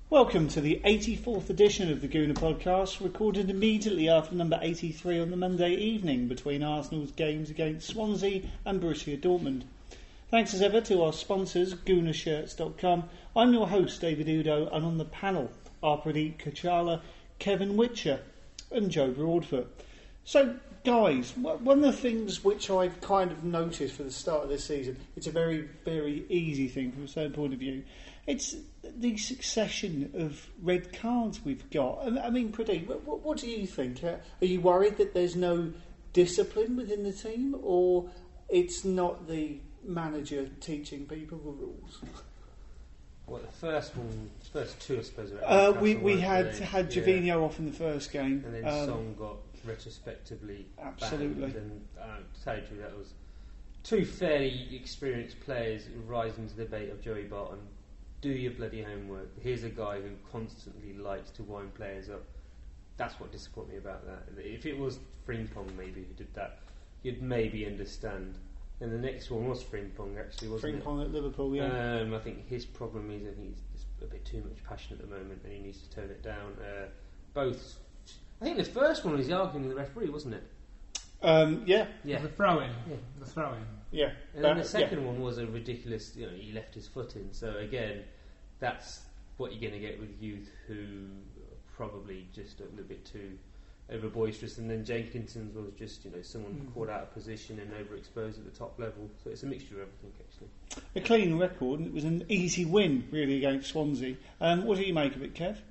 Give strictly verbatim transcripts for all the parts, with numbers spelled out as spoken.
Welcome to the eighty-fourth edition of the Gooner podcast, recorded immediately after number eighty-three on the Monday evening between Arsenal's games against Swansea and Borussia Dortmund. Thanks as ever to our sponsors, gooner shirts dot com. I'm your host, David Udo, and on the panel are Pradeep Kachala, Kevin Witcher and Joe Broadfoot. So, guys, one of the things which I've kind of noticed for the start of this season, it's a very, very easy thing from a certain point of view. It's the succession of red cards we've got. I mean, Pradeep, what, what do you think? Are you worried that there's no discipline within the team, or it's not the manager teaching people the rules? Well, the first one, first two, I suppose. Uh, we we had they? had yeah. Jovino off in the first game, and then um, Song got retrospectively absolutely. banned. And uh, to tell you the truth, that was two fairly experienced players rising to the bait of Joey Barton. Do your bloody homework. Here's a guy who constantly likes to wind players up. That's what disappointed me about that. If it was Frimpong maybe who did that, you'd maybe understand. And the next one was Frimpong, actually, wasn't Frimpong it? at Liverpool, yeah. Um, I think his problem is I think he's just a bit too much passion at the moment, and he needs to tone it down. Uh, both. I think the first one was arguing with the referee, wasn't it? Um, yeah. Yeah. The throw-in. Yeah. The throw-in. Yeah. And then That- the second yeah. one was a ridiculous, you know, he left his foot in. So again, that's what you're going to get with youth who are probably just a little bit too over boisterous. And then Jenkinson's was just, you know, someone mm. caught out of position and overexposed at the top level. So it's a mixture of everything, actually. A clean record, and it was an easy win, really, against Swansea. Um, what do you make of it, Kev?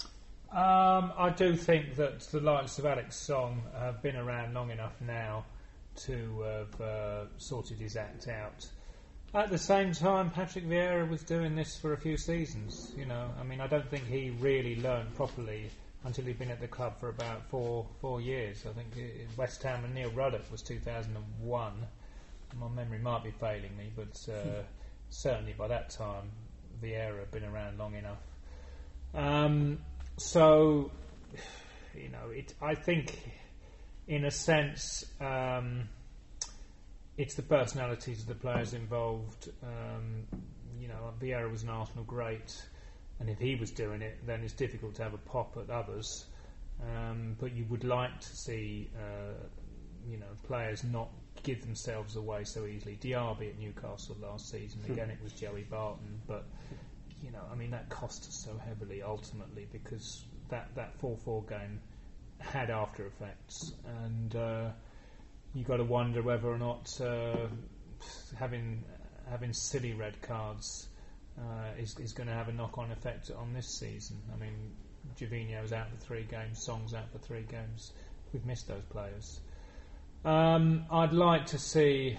Um, I do think that the likes of Alex Song have been around long enough now to have uh, sorted his act out. At the same time, Patrick Vieira was doing this for a few seasons. You know, I mean, I don't think he really learned properly until he'd been at the club for about four four years. I think it, West Ham and Neil Ruddock was two thousand one. My memory might be failing me, but uh, certainly by that time, Vieira had been around long enough. Um, so, you know, it. I think, in a sense, um, it's the personalities of the players involved. Um, you know, Vieira was an Arsenal great, and if he was doing it, then it's difficult to have a pop at others. Um, but you would like to see, uh, you know, players not give themselves away so easily. Diaby at Newcastle last season, again it was Joey Barton, but you know, I mean, that cost us so heavily ultimately because that that four four game had after effects, and uh, you got to wonder whether or not uh, having having silly red cards uh, is is going to have a knock-on effect on this season. I mean, Jovino's out for three games, Song's out for three games. We've missed those players. Um, I'd like to see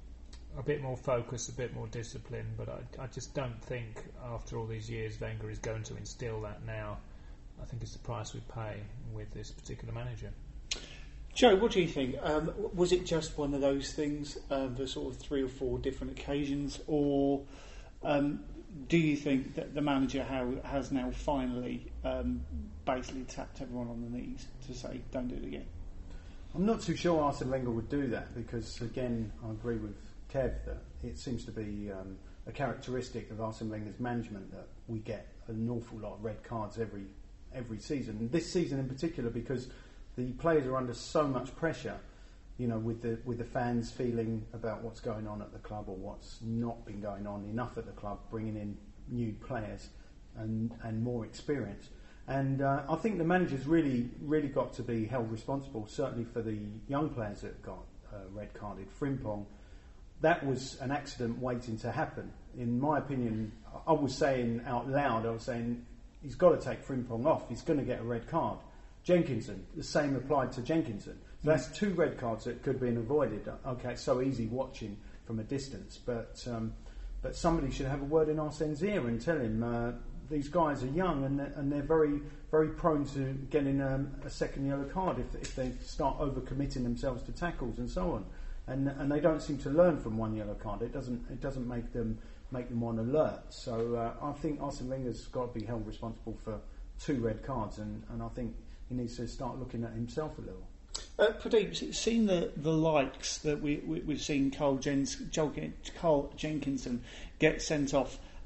a bit more focus, a bit more discipline, but I, I just don't think after all these years Wenger is going to instill that now. I think it's the price we pay with this particular manager. Joe, what do you think? Um, was it just one of those things um, for sort of three or four different occasions, or um, do you think that the manager ha- has now finally um, basically tapped everyone on the knees to say, don't do it again? I'm not too sure Arsene Wenger would do that because, again, I agree with Kev that it seems to be um, a characteristic of Arsene Wenger's management that we get an awful lot of red cards every every season, and this season in particular because the players are under so much pressure, you know, with the with the fans feeling about what's going on at the club or what's not been going on enough at the club, bringing in new players and and more experience. And uh, I think the manager's really, really got to be held responsible, certainly for the young players that got uh, red carded. Frimpong, that was an accident waiting to happen. In my opinion, I was saying out loud, I was saying, he's got to take Frimpong off, he's going to get a red card. Jenkinson, the same applied to Jenkinson. So that's two red cards that could have been avoided. Okay, it's so easy watching from a distance, but um, but somebody should have a word in Arsene's ear and tell him, uh, these guys are young and they're, and they're very, very prone to getting um, a second yellow card if, if they start overcommitting themselves to tackles and so on. And and they don't seem to learn from one yellow card. It doesn't it doesn't make them make them on alert. So uh, I think Arsene Wenger's got to be held responsible for two red cards, and, and I think he needs to start looking at himself a little. Uh, Pradeep, seeing the, the likes that we, we, we've seen Carl, Jens, Carl Jenkinson get sent off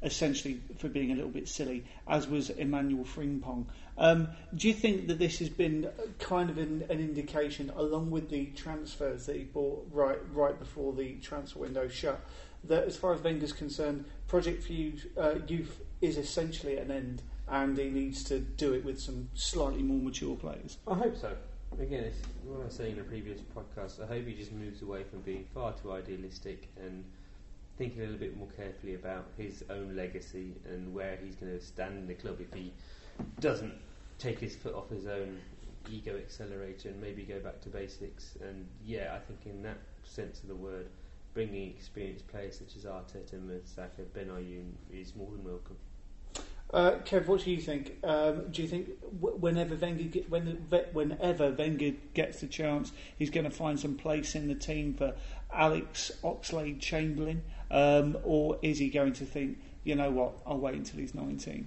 essentially for being a little bit silly, as was Emmanuel Frimpong. Um, do you think that this has been kind of an, an indication, along with the transfers that he bought right right before the transfer window shut, that as far as Wenger's concerned, Project Youth, uh, Youth is essentially at an end, and he needs to do it with some slightly more mature players? I hope so. Again, it's what I was saying in a previous podcast. I hope he just moves away from being far too idealistic and thinking a little bit more carefully about his own legacy and where he's going to stand in the club if he doesn't take his foot off his own ego accelerator and maybe go back to basics. And yeah, I think in that sense of the word, bringing experienced players such as Arteta, Mertesacker, Benayoun is more than welcome. Uh, Kev, what do you think? Um, do you think w- whenever Wenger get, when, whenever Wenger gets the chance, he's going to find some place in the team for Alex Oxlade-Chamberlain, um, or is he going to think, you know what, I'll wait until he's nineteen?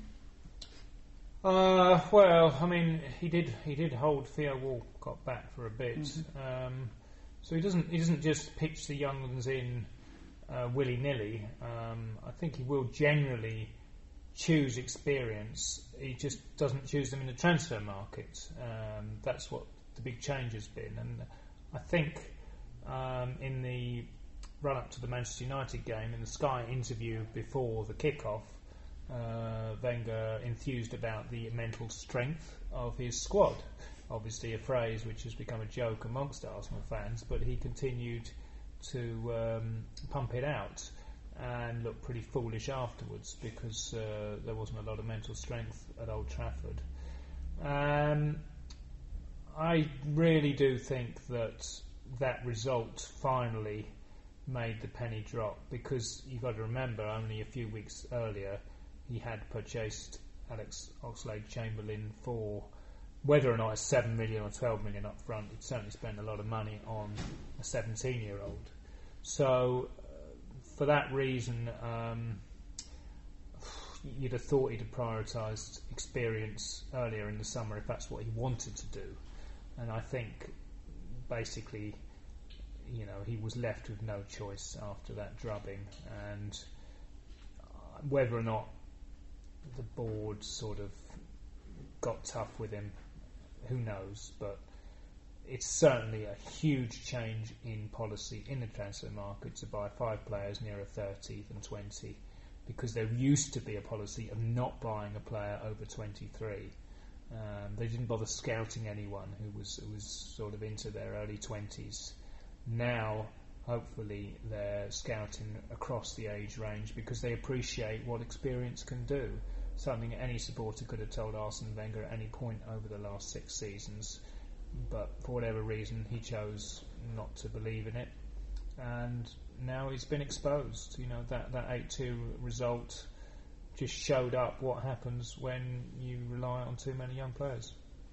Uh, well, I mean, he did he did hold Theo Walcott back for a bit, mm-hmm. um, so he doesn't he doesn't just pitch the young ones in uh, willy nilly. Um, I think he will generally choose experience. He just doesn't choose them in the transfer market. Um, that's what the big change has been, and I think um, in the run up to the Manchester United game, in the Sky interview before the kick-off, uh, Wenger enthused about the mental strength of his squad. Obviously a phrase which has become a joke amongst Arsenal fans, but he continued to um, pump it out and looked pretty foolish afterwards because uh, there wasn't a lot of mental strength at Old Trafford. Um, I really do think that that result finally made the penny drop, because you've got to remember only a few weeks earlier he had purchased Alex Oxlade-Chamberlain for, whether or not it's seven million or twelve million up front, he'd certainly spent a lot of money on a seventeen year old. So for that reason, um, you'd have thought he'd have prioritised experience earlier in the summer if that's what he wanted to do. And I think basically, you know, he was left with no choice after that drubbing. And whether or not the board sort of got tough with him, who knows? But it's certainly a huge change in policy in the transfer market to buy five players nearer thirty than twenty, because there used to be a policy of not buying a player over twenty-three. Um, they didn't bother scouting anyone who was who was sort of into their early twenties. Now, hopefully, they're scouting across the age range because they appreciate what experience can do. Something any supporter could have told Arsene Wenger at any point over the last six seasons. But for whatever reason, he chose not to believe in it, and now he's been exposed. You know, that that eight two result just showed up what happens when you rely on too many young players.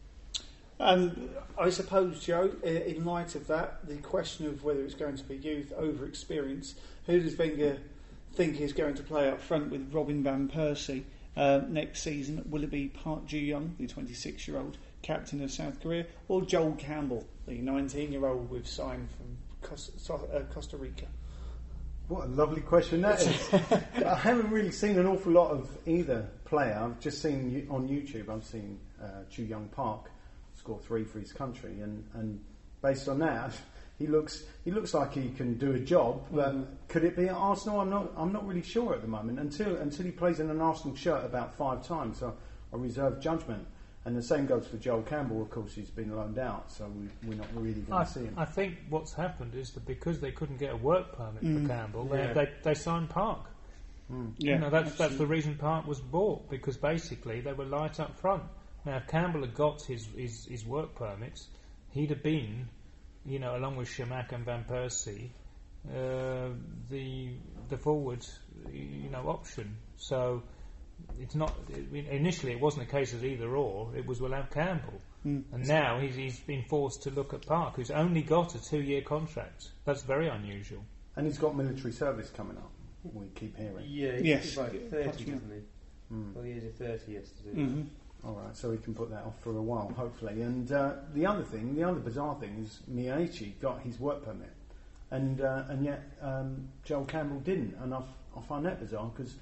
Um, I suppose, Joe, in light of that, the question of whether it's going to be youth over experience, who does Wenger think is going to play up front with Robin van Persie uh, next season? Will it be Park Ji-young, the twenty-six year old captain of South Korea, or Joel Campbell, the nineteen year old we've signed from Costa, uh, Costa Rica? What a lovely question that is. I haven't really seen an awful lot of either player. I've just seen on YouTube, I've seen uh, Chu Young Park score three for his country, and, and based on that, he looks he looks like he can do a job. But mm. could it be at Arsenal? I'm not I'm not really sure at the moment. Until until he plays in an Arsenal shirt about five times, so I reserve judgment. And the same goes for Joel Campbell. Of course, he's been loaned out, so we, we're not really going to see him. I think what's happened is that because they couldn't get a work permit mm. for Campbell, yeah. they, they they signed Park. Mm. Yeah, you know, that's absolutely. that's the reason Park was bought, because basically they were light up front. Now, if Campbell had got his, his, his work permits, he'd have been, you know, along with Shamak and Van Persie, uh, the the forward, you know, option. So it's not initially it wasn't a case of either or. It was we'll have Campbell, mm. and now he's he's been forced to look at Park, who's only got a two year contract. That's very unusual. And he's got military service coming up. We keep hearing. Yeah, he's yes, like thirty, yeah. isn't he? Mm. Well, he is a thirty yesterday. Mm-hmm. All right, so we can put that off for a while, hopefully. And uh, the other thing, the other bizarre thing, is Miyachi got his work permit, and uh, and yet um, Joel Campbell didn't, and I, f- I find that bizarre because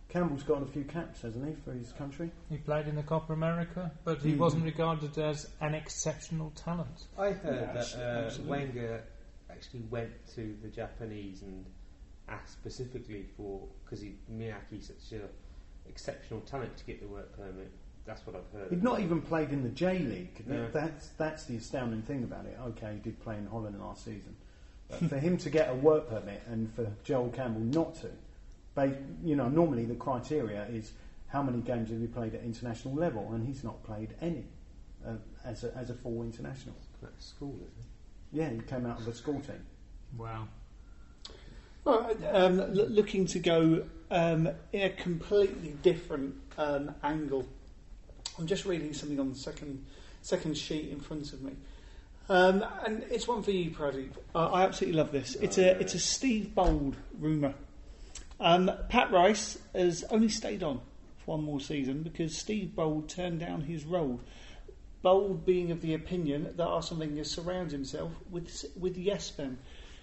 Campbell's got a few caps, hasn't he, for his country? He played in the Copa America, but he Mm. wasn't regarded as an exceptional talent. I heard Yes, that uh, absolutely. Wenger actually went to the Japanese and asked specifically for, because Miyake's such an exceptional talent, to get the work permit. That's what I've heard. He'd not even played in the J League. No. That's that's the astounding thing about it. Okay, he did play in Holland last season, but for him to get a work permit and for Joel Campbell not to, they, you know, normally the criteria is how many games have you played at international level, and he's not played any uh, as a, as a full international. That's school, isn't it? Yeah, he came out of a school team. Wow. Well, um, l- looking to go um, in a completely different um, angle. I'm just reading something on the second second sheet in front of me, um, and it's one for you, Pradeep. I, I absolutely love this. It's a it's a Steve Bold rumour. Um, Pat Rice has only stayed on for one more season because Steve Bold turned down his role. Bold being of the opinion that Arsene Wenger surrounds himself with with yes men.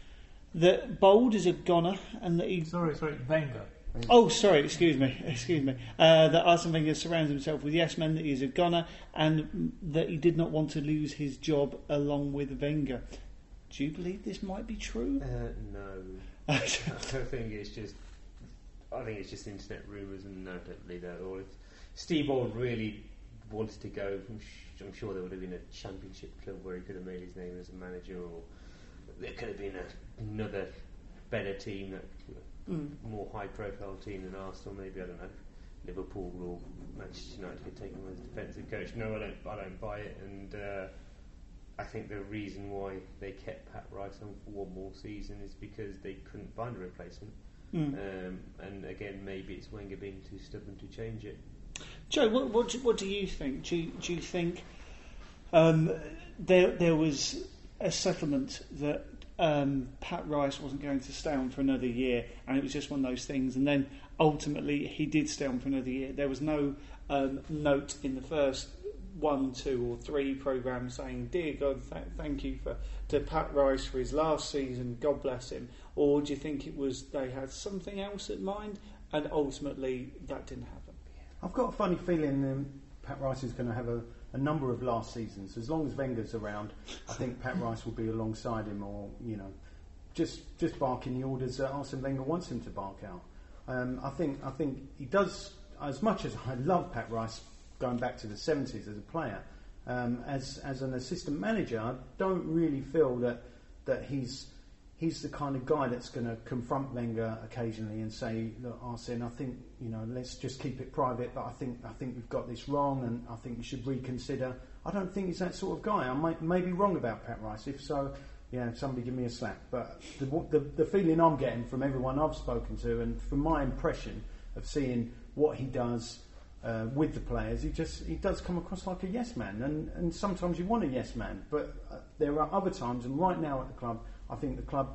That Bold is a goner and that he Sorry, sorry, Wenger. Oh, sorry, excuse me, excuse me. Uh, that Arsene Wenger surrounds himself with yes men, that he is a goner, and that he did not want to lose his job along with Wenger. Do you believe this might be true? Uh, no. I think it's just. I think it's just internet rumours, and no, I don't believe that at all. If Steve Bold really wanted to go, I'm, sh- I'm sure there would have been a championship club where he could have made his name as a manager, or there could have been a, another better team that. Mm. More high-profile team than Arsenal, maybe, I don't know, Liverpool or Manchester United could take him as defensive coach. No, I don't. I don't buy it, and uh, I think the reason why they kept Pat Rice on for one more season is because they couldn't find a replacement. Mm. Um, and again, maybe it's Wenger being too stubborn to change it. Joe, what, what, do, what do you think? Do you, do you think um, there there was a settlement that Um, Pat Rice wasn't going to stay on for another year, and it was just one of those things, and then ultimately he did stay on for another year? There was no um, note in the first one, two or three programmes saying, dear God, th- thank you for to Pat Rice for his last season, God bless him? Or do you think it was they had something else in mind and ultimately that didn't happen? I've got a funny feeling um, Pat Rice is going to have a, a number of last seasons. As long as Wenger's around, I think Pat Rice will be alongside him, or you know, just just barking the orders that Arsene Wenger wants him to bark out. Um, I think I think he does. As much as I love Pat Rice, going back to the seventies as a player, um, as as an assistant manager, I don't really feel that that he's. He's the kind of guy that's going to confront Wenger occasionally and say, "Look, Arsene, I think you know, let's just keep it private. But I think I think you've got this wrong, and I think you should reconsider." I don't think he's that sort of guy. I might may be wrong about Pat Rice. If so, yeah, somebody give me a slap. But the, the the feeling I'm getting from everyone I've spoken to, and from my impression of seeing what he does uh, with the players, he just he does come across like a yes man. And and sometimes you want a yes man, but uh, there are other times, and right now at the club, I think the club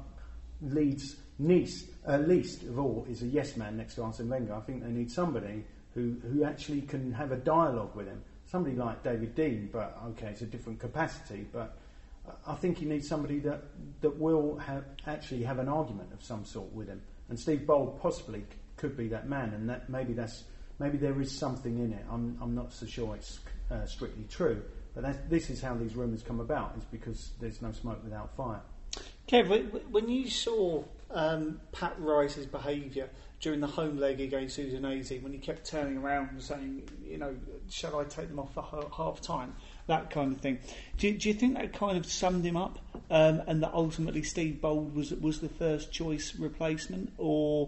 leads least, uh, least of all is a yes man next to Arsene Wenger. I think they need somebody who, who actually can have a dialogue with him. Somebody like David Dean, but okay, it's a different capacity. But I think he needs somebody that that will have, actually have an argument of some sort with him. And Steve Bold possibly c- could be that man, and that maybe that's maybe there is something in it. I'm I'm not so sure it's uh, strictly true, but that's, this is how these rumours come about. Is because there's no smoke without fire. Kev, when you saw um, Pat Rice's behaviour during the home leg against Udinese, when he kept turning around and saying, you know, shall I take them off for half time, that kind of thing, do you, do you think that kind of summed him up, um, and that ultimately Steve Bold was was the first choice replacement, or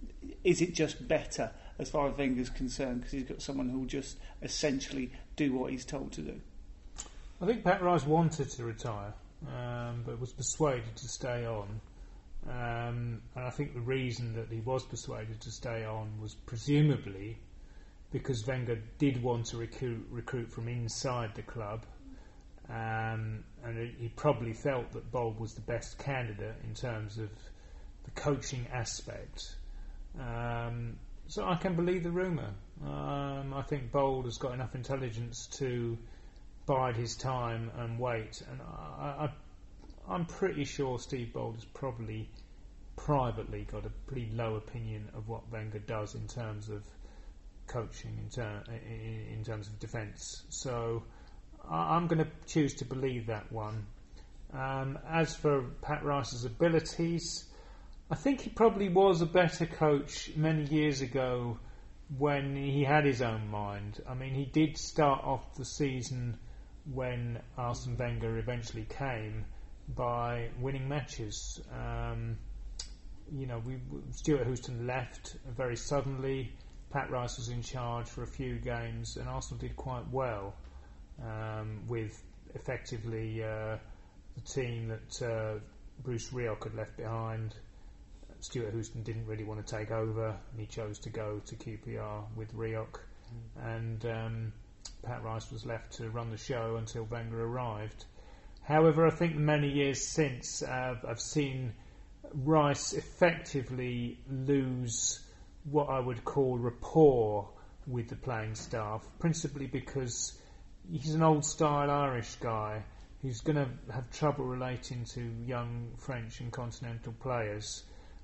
is it just better as far as Wenger's concerned because he's got someone who will just essentially do what he's told to do? I think Pat Rice wanted to retire. Um, but was persuaded to stay on, um, and I think the reason that he was persuaded to stay on was presumably because Wenger did want to recruit, recruit from inside the club, um, and he probably felt that Bold was the best candidate in terms of the coaching aspect. Um, so I can believe the rumour. Um, I think Bold has got enough intelligence to bide his time and wait, and I, I, I'm pretty sure Steve Bold is probably privately got a pretty low opinion of what Wenger does in terms of coaching, in, ter- in, in terms of defence. So I- I'm going to choose to believe that one. Um, as for Pat Rice's abilities, I think he probably was a better coach many years ago when he had his own mind. I mean, he did start off the season when Arsene Wenger eventually came by winning matches. Um, you know, we, Stuart Houston left very suddenly. Pat Rice was in charge for a few games, and Arsenal did quite well um, with effectively uh, the team that uh, Bruce Rioch had left behind. Stuart Houston didn't really want to take over, and he chose to go to Q P R with Rioch, mm. and um, Pat Rice was left to run the show until Wenger arrived. However, I think many years since uh, I've seen Rice effectively lose what I would call rapport with the playing staff, principally because he's an old-style Irish guy who's going to have trouble relating to young French and continental players.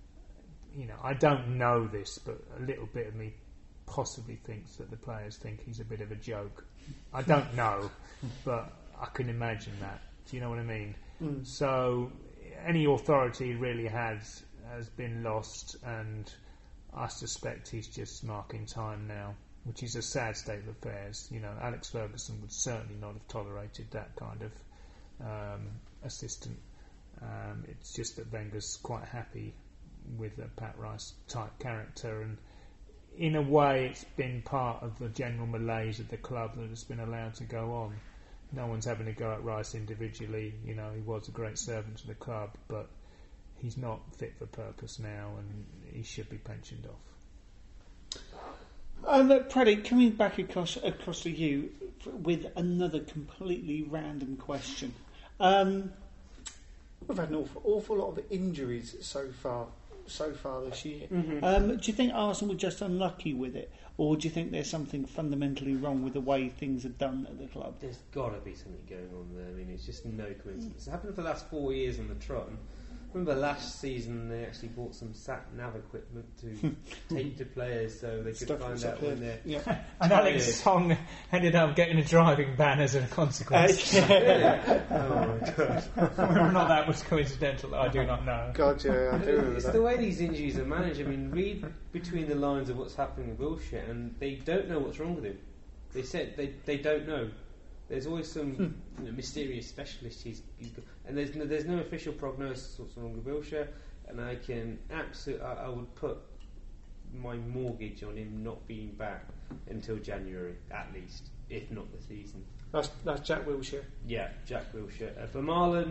You know, I don't know this, but a little bit of me possibly thinks that the players think he's a bit of a joke. I don't know, but I can imagine that. Do you know what I mean? Mm. So any authority he really has has been lost, and I suspect he's just marking time now, which is a sad state of affairs. You know, Alex Ferguson would certainly not have tolerated that kind of um, assistant. Um, it's just that Wenger's quite happy with a Pat Rice type character, and in a way it's been part of the general malaise of the club that it's been allowed to go on. No one's having to go at Rice individually. You know, he was a great servant to the club, but he's not fit for purpose now, and he should be pensioned off. Um, Paddy, coming back across across to you with another completely random question. Um, we've had an awful, awful lot of injuries so far so far this year. Mm-hmm. Um, do you think Arsenal were just unlucky with it, or do you think there's something fundamentally wrong with the way things are done at the club? There's got to be something going on there. I mean, it's just no coincidence. It happened for the last four years on the trot. Remember last season they actually bought some sat nav equipment to tape to players so they could Stuff find out when they're yeah. And Alex Song ended up getting a driving ban as a consequence. Uh, yeah. Oh my god! Whether or not that was coincidental, I do not know. God, yeah, I do remember It's that. the way these injuries are managed. I mean, read between the lines of what's happening with Wilshere, and they don't know what's wrong with him. They said they they don't know. There's always some hmm. you know, mysterious specialist he's, he's got, and there's no, there's no official prognosis of what's wrong with Wilshere, and I can absolutely I, I would put my mortgage on him not being back until January at least, if not the season. That's that's Jack Wilshere. Yeah, Jack Wilshere. Uh, for Marlon,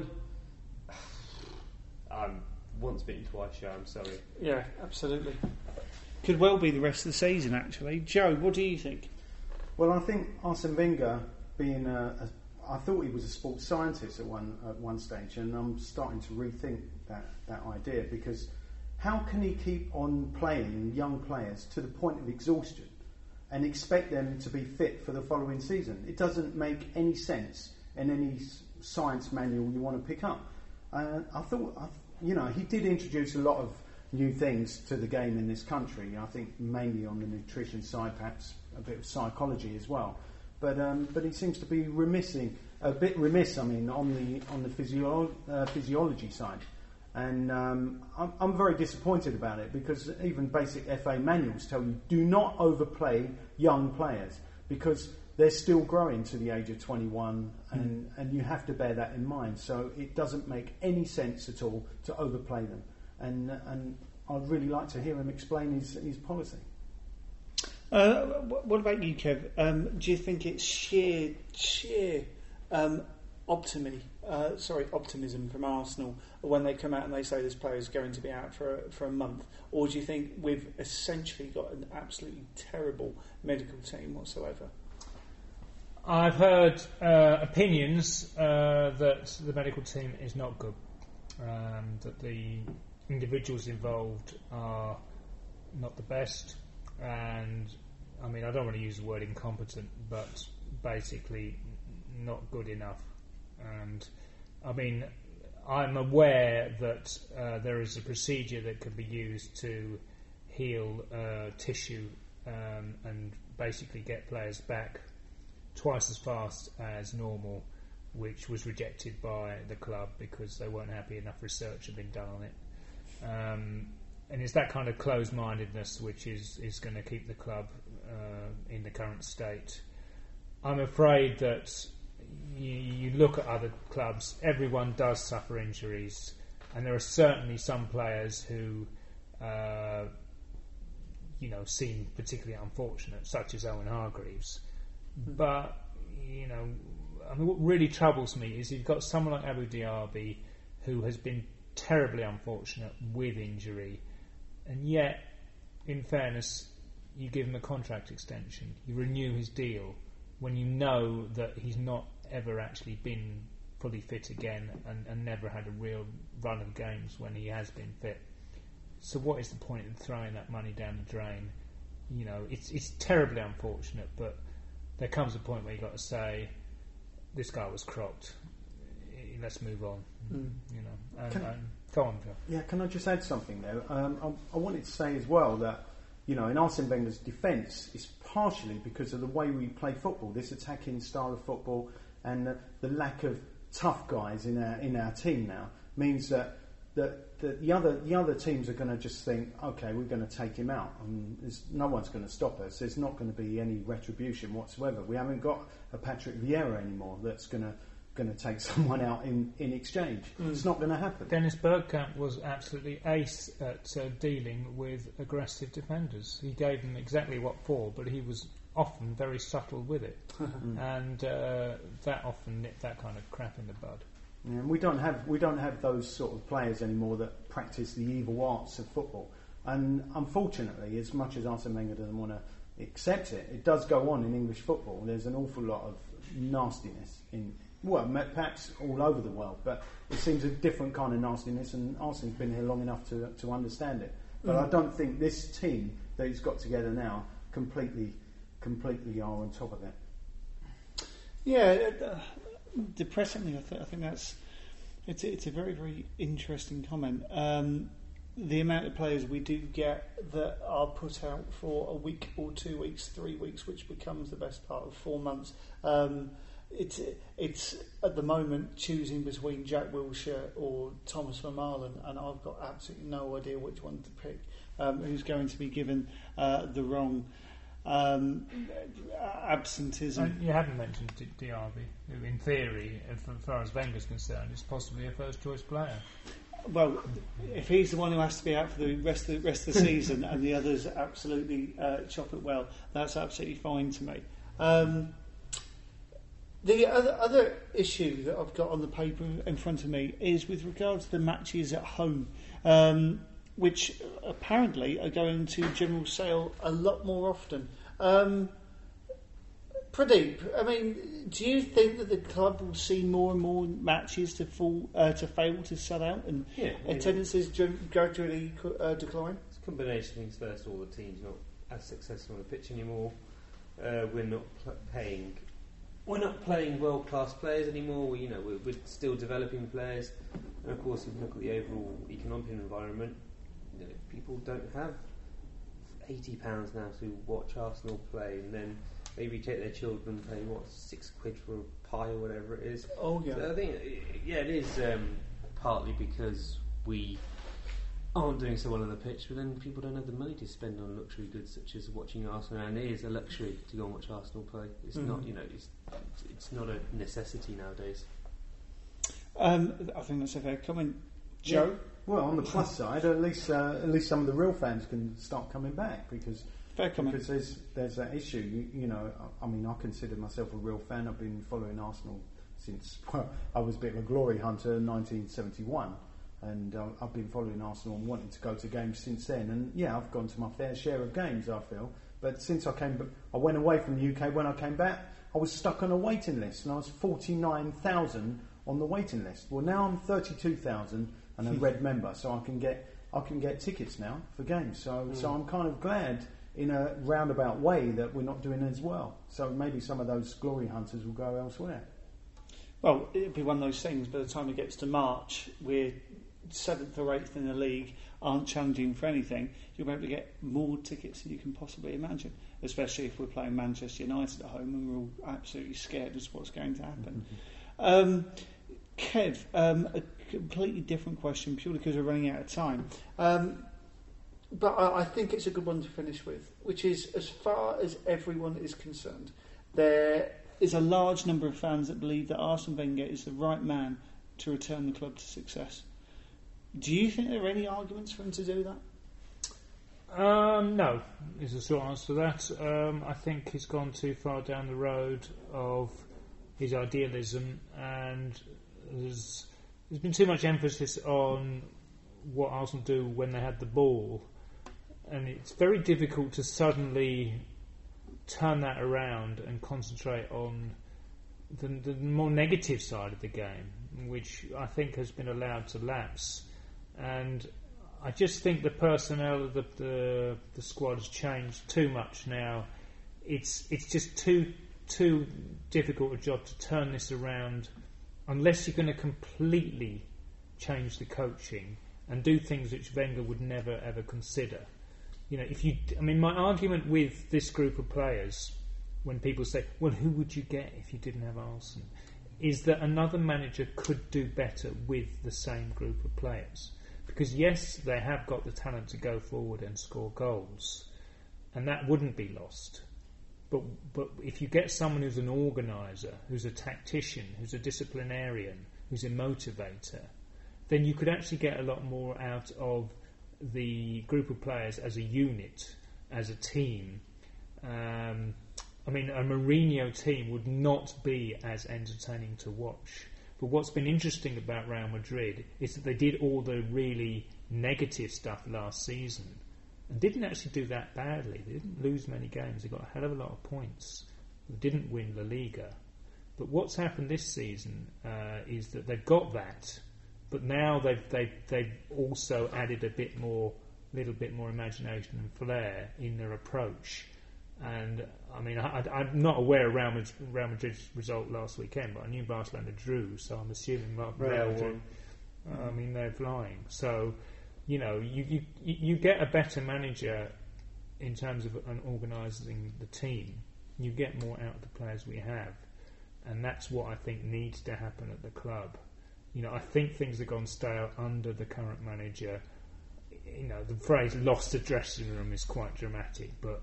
I'm once bitten, twice shy. I'm sorry. Yeah, absolutely. Could well be the rest of the season, actually. Joe, what do you think? Well, I think Arsene Wenger, being a, a, I thought he was a sports scientist at one at one stage, and I'm starting to rethink that, that idea, because how can he keep on playing young players to the point of exhaustion and expect them to be fit for the following season? It doesn't make any sense in any science manual you want to pick up. Uh, I thought, I, you know, he did introduce a lot of new things to the game in this country. I think mainly on the nutrition side, perhaps a bit of psychology as well. But um, but he seems to be remissing a bit remiss. I mean, on the on the physio- uh, physiology side, and um, I'm, I'm very disappointed about it, because even basic F A manuals tell you do not overplay young players, because they're still growing to the age of twenty-one, and, mm. and you have to bear that in mind. So it doesn't make any sense at all to overplay them, and and I'd really like to hear him explain his his policy. Uh, what about you, Kev? Um, do you think it's sheer, sheer um, optimism, uh, sorry, optimism from Arsenal when they come out and they say this player is going to be out for a, for a month, or do you think we've essentially got an absolutely terrible medical team whatsoever? I've heard uh, opinions uh, that the medical team is not good, um, that the individuals involved are not the best. And I mean, I don't want to use the word incompetent, but basically not good enough. And I mean, I'm aware that uh, there is a procedure that can be used to heal uh, tissue um, and basically get players back twice as fast as normal, which was rejected by the club because they weren't happy enough research had been done on it. Um, and it's that kind of closed-mindedness which is, is going to keep the club uh, in the current state. I'm afraid that you, you look at other clubs, everyone does suffer injuries, and there are certainly some players who uh, you know, seem particularly unfortunate, such as Owen Hargreaves. Mm. But, you know, I mean, what really troubles me is you've got someone like Abu Diaby who has been terribly unfortunate with injury, and yet, in fairness, you give him a contract extension, you renew his deal when you know that he's not ever actually been fully fit again and, and never had a real run of games when he has been fit. So what is the point in throwing that money down the drain? You know, it's it's terribly unfortunate, but there comes a point where you've got to say, this guy was crocked, let's move on. Mm. You know, and, and go on, Joe. Yeah, can I just add something there? Um, I, I wanted to say as well that, you know, in Arsene Wenger's defence, it's partially because of the way we play football, this attacking style of football, and the, the lack of tough guys in our in our team now means that that, that the other the other teams are going to just think, okay, we're going to take him out, and there's, no one's going to stop us. There's not going to be any retribution whatsoever. We haven't got a Patrick Vieira anymore that's going to going to take someone out in, in exchange. Mm. It's not going to happen. Dennis Bergkamp was absolutely ace at uh, dealing with aggressive defenders. He gave them exactly what for, but he was often very subtle with it, mm. and uh, that often nipped that kind of crap in the bud. Yeah, and we don't have we don't have those sort of players anymore that practice the evil arts of football. And unfortunately, as much as Arsene Wenger doesn't want to accept it, it does go on in English football. There's an awful lot of nastiness in. Well, perhaps all over the world, but it seems a different kind of nastiness, and Arsene's been here long enough to to understand it. But mm. I don't think this team that he's got together now completely, completely are on top of it. Yeah, uh, depressingly, I, th- I think that's it's a, it's a very very interesting comment. Um, the amount of players we do get that are put out for a week or two weeks, three weeks, which becomes the best part of four months. Um, It's it's at the moment choosing between Jack Wilshere or Thomas Vermaelen, and I've got absolutely no idea which one to pick. Um, who's going to be given uh, the wrong um, absenteeism? And you haven't mentioned D- Diaby, who, in theory, as far as Wenger's concerned, is possibly a first-choice player. Well, if he's the one who has to be out for the rest of the rest of the season, and the others absolutely uh, chop it well, that's absolutely fine to me. Um, The other, other issue that I've got on the paper in front of me is with regards to the matches at home, um, which apparently are going to general sale a lot more often. Um, Pradeep, I mean, do you think that the club will see more and more matches to fall uh, to fail to sell out, and yeah, attendances yeah. gradually uh, decline? It's a combination of things. First of all, the team's not as successful on the pitch anymore. Uh, we're not pl- paying. We're not playing world-class players anymore. We, you know, we're, we're still developing players, and of course, if you look at the overall economic environment, you know, people don't have eighty pounds now to watch Arsenal play, and then maybe take their children and pay what six quid for a pie or whatever it is. Oh yeah. So I think, yeah, it is um, partly because we aren't doing so well on the pitch, but then people don't have the money to spend on luxury goods such as watching Arsenal, and it is a luxury to go and watch Arsenal play. It's mm. not, you know, it's it's not a necessity nowadays. Um, I think that's a fair comment, Joe. Yeah. Well, on the plus side, at least uh, at least some of the real fans can start coming back because fair comment. because there's there's that issue. You, you know, I, I mean, I consider myself a real fan. I've been following Arsenal since well, I was a bit of a glory hunter in nineteen seventy-one. And uh, I've been following Arsenal and wanting to go to games since then. And yeah, I've gone to my fair share of games, I feel. But since I came, I went away from the U K. When I came back, I was stuck on a waiting list, and I was forty-nine thousand on the waiting list. Well, now I'm thirty-two thousand and a red member, so I can get I can get tickets now for games. So mm. so I'm kind of glad in a roundabout way that we're not doing as well. So maybe some of those glory hunters will go elsewhere. Well, it'll be one of those things. By the time it gets to March, we're seventh or eighth in the league, aren't challenging for anything. You'll be able to get more tickets than you can possibly imagine, especially if we're playing Manchester United at home and we're all absolutely scared as to what's going to happen. Mm-hmm. Um, Kev, um, a completely different question, purely because we're running out of time. Um, but I, I think it's a good one to finish with, which is, as far as everyone is concerned, there is a large number of fans that believe that Arsene Wenger is the right man to return the club to success. Do you think there are any arguments for him to do that? Um, no, is the short answer to that. Um, I think he's gone too far down the road of his idealism, and there's, there's been too much emphasis on what Arsenal do when they had the ball, and it's very difficult to suddenly turn that around and concentrate on the, the more negative side of the game, which I think has been allowed to lapse. And I just think the personnel of the, the the squad has changed too much now. It's it's just too too difficult a job to turn this around unless you're going to completely change the coaching and do things which Wenger would never ever consider. You know, if you, I mean, my argument with this group of players, when people say, "Well, who would you get if you didn't have Arsene?" is that another manager could do better with the same group of players. Because yes, they have got the talent to go forward and score goals, and that wouldn't be lost. But but if you get someone who's an organiser, who's a tactician, who's a disciplinarian, who's a motivator, then you could actually get a lot more out of the group of players as a unit, as a team. Um, I mean, a Mourinho team would not be as entertaining to watch. But what's been interesting about Real Madrid is that they did all the really negative stuff last season and didn't actually do that badly. They didn't lose many games. They got a hell of a lot of points. They didn't win La Liga. But what's happened this season uh, is that they've got that, but now they've, they've, they've also added a bit more, little bit more imagination and flair in their approach. And I mean, I, I'm not aware of Real, Madrid, Real Madrid's result last weekend, but I knew Barcelona drew, so I'm assuming Real Madrid. I mean, they're flying. So, you know, you, you you get a better manager in terms of an organising the team. You get more out of the players we have, and that's what I think needs to happen at the club. You know, I think things have gone stale under the current manager. You know, the phrase "lost the dressing room" is quite dramatic, but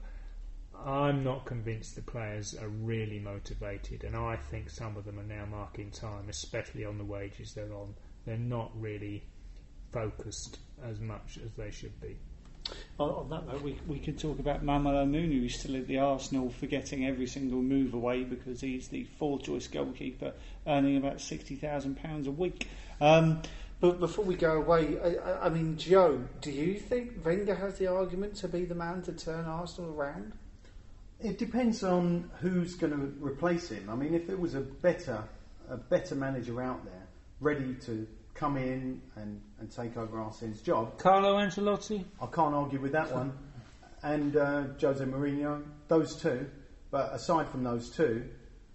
I'm not convinced the players are really motivated, and I think some of them are now marking time, especially on the wages they're on. They're not really focused as much as they should be. On, on that note, we, we could talk about Mamadou Mouni, who's still at the Arsenal for getting every single move away because he's the four-choice goalkeeper, earning about sixty thousand pounds a week. Um, but before we go away, I, I mean, Joe, do you think Wenger has the argument to be the man to turn Arsenal around? It depends on who's going to replace him. I mean, if there was a better, a better manager out there, ready to come in and, and take over Arsene's job, Carlo Ancelotti, I can't argue with that one, and uh, Jose Mourinho, those two. But aside from those two,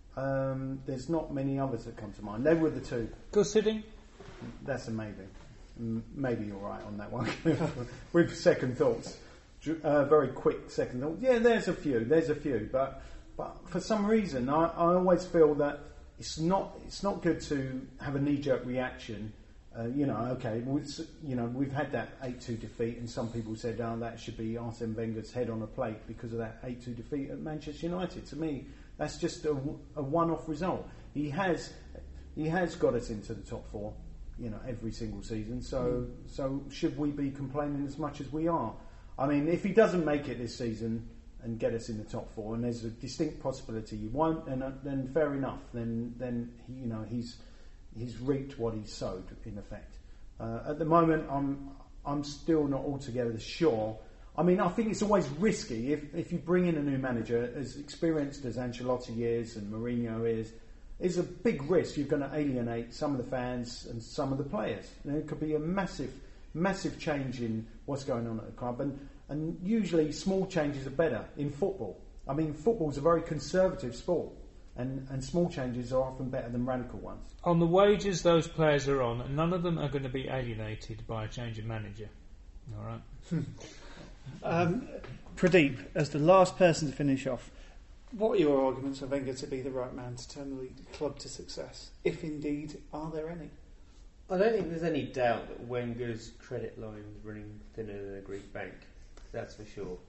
um, there's not many others that come to mind. They were the two. Gus Hiddink? That's a maybe. M- maybe you're right on that one. With second thoughts. Uh, very quick second thought. Yeah, there's a few. There's a few, but but for some reason, I, I always feel that it's not it's not good to have a knee-jerk reaction. Uh, you know, okay, we, you know, we've had that eight two defeat, and some people said, "Oh, that should be Arsene Wenger's head on a plate because of that eight two defeat at Manchester United." To me, that's just a, a one-off result. He has he has got us into the top four, you know, every single season. So mm. so should we be complaining as much as we are? I mean, if he doesn't make it this season and get us in the top four, and there's a distinct possibility he won't, then uh, then fair enough. Then then he, you know he's he's reaped what he's sowed in effect. Uh, at the moment, I'm I'm still not altogether sure. I mean, I think it's always risky if if you bring in a new manager as experienced as Ancelotti is and Mourinho is. It's a big risk. You're going to alienate some of the fans and some of the players. And it could be a massive. Massive change in what's going on at the club, and, and usually small changes are better in football. I mean, football's a very conservative sport, And, and small changes are often better than radical ones. On the wages those players are on, none of them are going to be alienated by a change of manager. All right. um, Pradeep, as the last person to finish off, what are your arguments for Wenger to be the right man to turn the club to success? If indeed, are there any? I don't think there's any doubt that Wenger's credit line is running thinner than a Greek bank. That's for sure.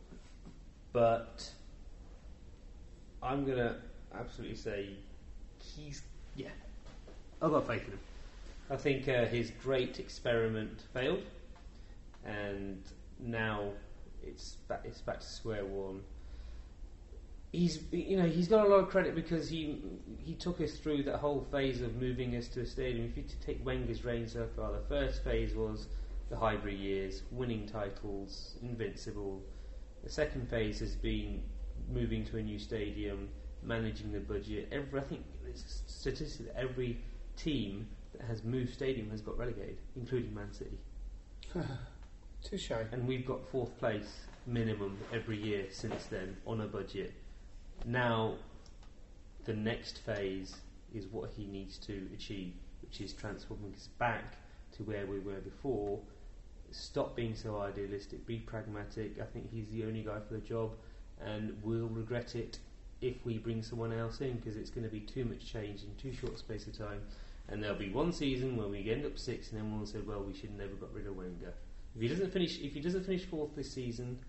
But I'm going to absolutely say he's... Yeah, I've got faith in him. I think uh, his great experiment failed, and now it's back, it's back to square one. He's, you know, he's got a lot of credit because he he took us through that whole phase of moving us to a stadium. If you take Wenger's reign so far, the first phase was the Highbury years, winning titles, invincible. The second phase has been moving to a new stadium, managing the budget. Every, I think it's statistic that every team that has moved stadium has got relegated, including Man City. Touche. And we've got fourth place minimum every year since then on a budget. Now, the next phase is what he needs to achieve, which is transforming us back to where we were before. Stop being so idealistic, be pragmatic. I think he's the only guy for the job, and we'll regret it if we bring someone else in, because it's going to be too much change in too short a space of time. And there'll be one season where we end up sixth, and then we'll say, well, we should have never got rid of Wenger. If he doesn't finish, if he doesn't finish fourth this season,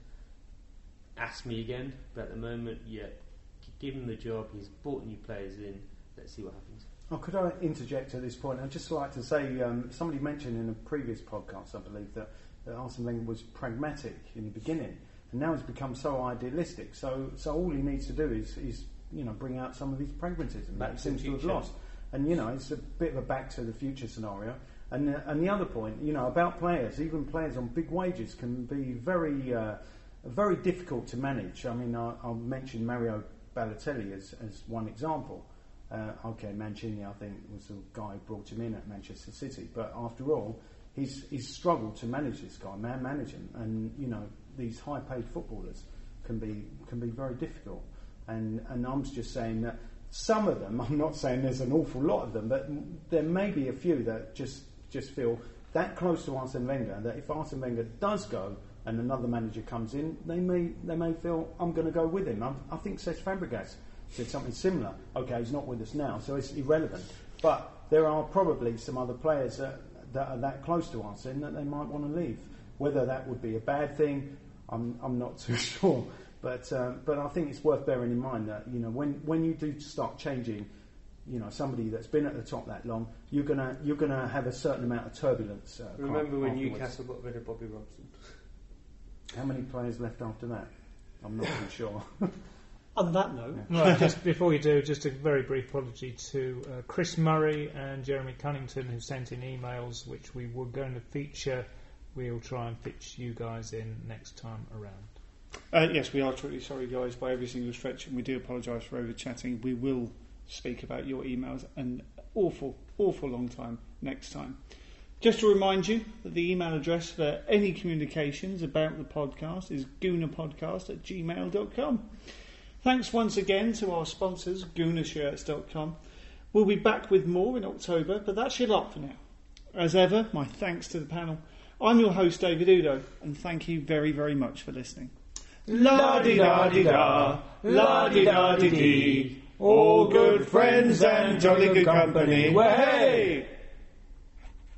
ask me again. But at the moment, yeah, give him the job. He's brought new players in. Let's see what happens. Oh, could I interject at this point? I'd just like to say, um, somebody mentioned in a previous podcast, I believe, that, that Arsene Wenger was pragmatic in the beginning, and now he's become so idealistic. So, so all he needs to do is, is you know, bring out some of his pragmatism Back that he to the seems to have future. lost. And you know, it's a bit of a back to the future scenario. And uh, and the other point, you know, about players, even players on big wages can be very uh, very difficult to manage. I mean, I, I'll mention Mario Balotelli as as one example. Uh, okay, Mancini, I think, was the guy who brought him in at Manchester City. But after all, he's he's struggled to manage this guy, man manage him. And you know, these high-paid footballers can be can be very difficult. And and I'm just saying that some of them, I'm not saying there's an awful lot of them, but there may be a few that just just feel that close to Arsene Wenger that if Arsene Wenger does go and another manager comes in, they may they may feel I'm going to go with him. I, I think Cesc Fabregas said something similar. Okay, he's not with us now, so it's irrelevant. But there are probably some other players that, that are that close to Arsene that they might want to leave. Whether that would be a bad thing, I'm I'm not too sure. But um, but I think it's worth bearing in mind that, you know, when, when you do start changing, you know, somebody that's been at the top that long, you're gonna you're gonna have a certain amount of turbulence. Uh, Remember when afterwards. Newcastle got rid of Bobby Robson? How many players left after that? I'm not too sure. On that note, Yeah. Right, just before you do, just a very brief apology to uh, Chris Murray and Jeremy Cunnington, who sent in emails which we were going to feature. We'll try and fit you guys in next time around. Uh, yes, we are truly sorry, guys, by every single stretch, and we do apologise for over-chatting. We will speak about your emails an awful, awful long time next time. Just to remind you that the email address for any communications about the podcast is goonerpodcast at gmail dot com. Thanks once again to our sponsors, gooner shirts dot com. We'll be back with more in October, but that's your lot for now. As ever, my thanks to the panel. I'm your host, David Udo, and thank you very, very much for listening. La-di-da-di-da, la-di-da-di-dee, all good friends and jolly good company. Way!